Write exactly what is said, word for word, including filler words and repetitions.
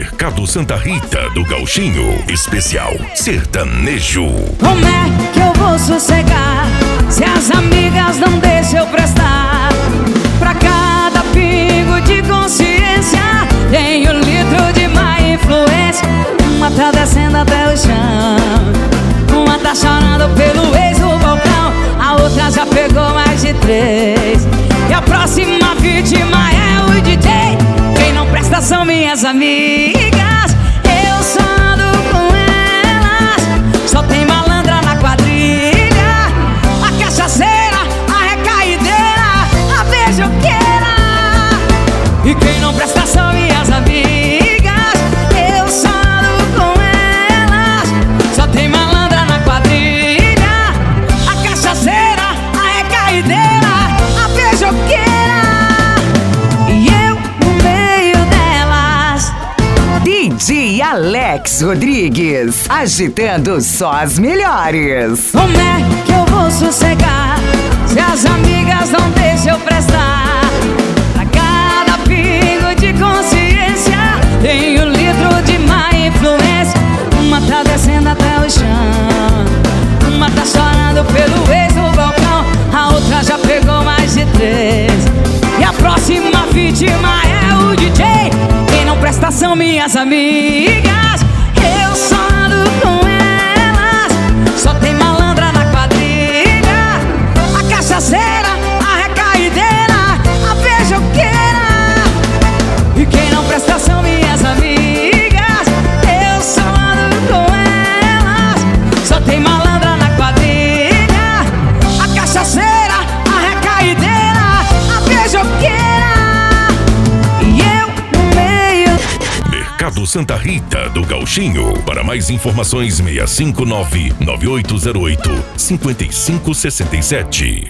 Mercado Santa Rita do Gauchinho, especial sertanejo. Como é que eu vou sossegar se as amigas não deixam eu prestar? Pra cada pingo de consciência tem um litro de má influência. Uma tá descendo até o chão, uma tá chorando pelo ex no balcão, a outra já pegou mais de três, e a próxima vítima é o D J. Quem não presta são minhas amigas. Eu só ando com elas, só tem malandra na quadrilha, a cachaceira, a recaideira, a beijoqueira. E quem não presta são minhas amigas. Eu só ando com elas, só tem malandra na quadrilha, a cachaceira, a recaideira, a beijoqueira. E eu no meio delas. D J Alex Rodrigues, agitando só as melhores. Como é que eu vou sossegar se as amigas não deixam eu prestar? Pra cada pingo de consciência tem um litro de má influência. Uma tá descendo até o chão, uma tá chorando pelo ex no balcão, a outra já pegou mais de três, e a próxima vítima é o D J. Quem não presta são minhas amigas. Eu só ando com elas, só tem malandra na quadrilha, a cachaceira, a recaideira, a beijoqueira. E quem não presta são minhas amigas. Eu só ando com elas, só tem malandra na quadrilha, a cachaceira, a recaideira, a beijoqueira. E eu no meio. Mercado Santa Rita do Gauchinho. Para mais informações, seis cinco nove, nove oito zero oito, cinco cinco seis sete.